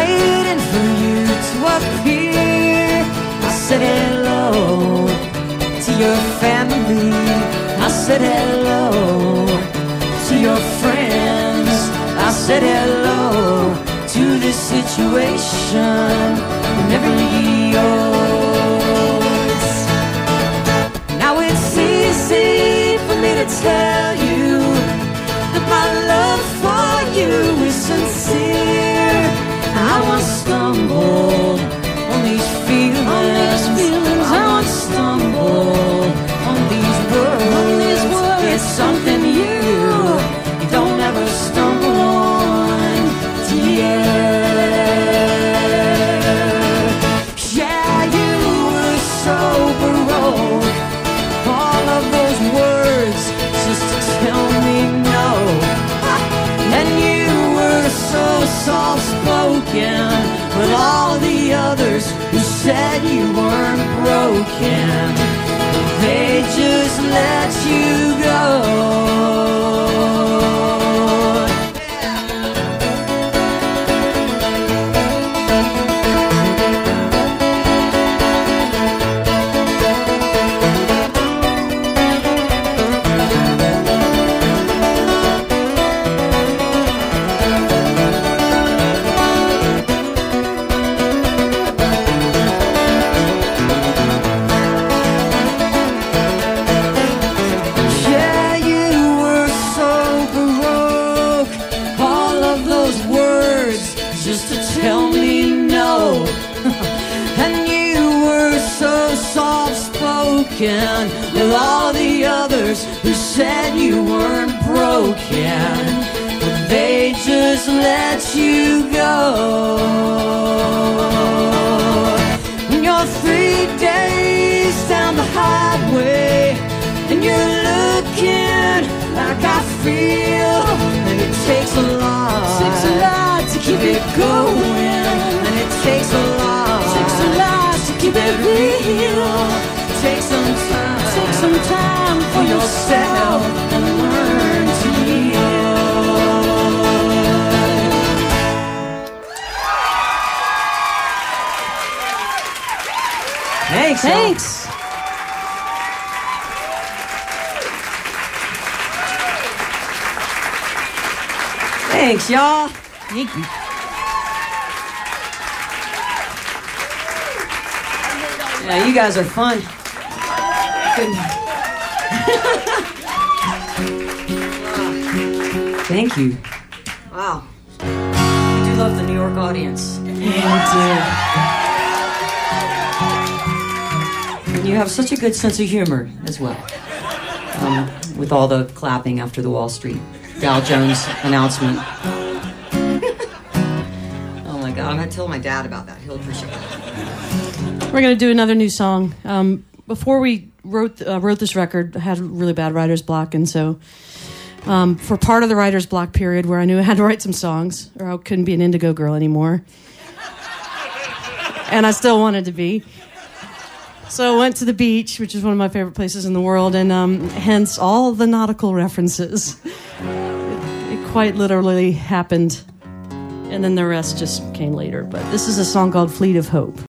waiting for you to appear. I said hello to your family. I said hello to your friends. I said hello to this situation, never yours. Now it's easy for me to tell you that my love for you is sincere. I once stumbled on these feelings. I once stumbled on these words. It's something you don't ever stumble on, dear. Yeah, you were so baroque. All of those words just to tell me no. And you were so soft-spoken with all the others who said you weren't broken. They just let you go. With all the others who said you weren't broken, they just let you go. When you're 3 days down the highway and you're looking like I feel, and it takes a lot to keep it going, and it takes a lot to keep it real. Take some time for yourself and learn to yield. Thanks. Thanks, y'all. Thank you. Yeah, you guys are fun. Thank you. Wow. I do love the New York audience. And you have such a good sense of humor as well. With all the clapping after the Wall Street Dow Jones announcement. Oh my God, I'm going to tell my dad about that. He'll appreciate that. We're going to do another new song. Before we wrote this record, I had a really bad writer's block, and so for part of the writer's block period where I knew I had to write some songs or I couldn't be an Indigo girl anymore, and I still wanted to be, so I went to the beach, which is one of my favorite places in the world, and hence all the nautical references. It quite literally happened, and then the rest just came later. But this is a song called Fleet of Hope.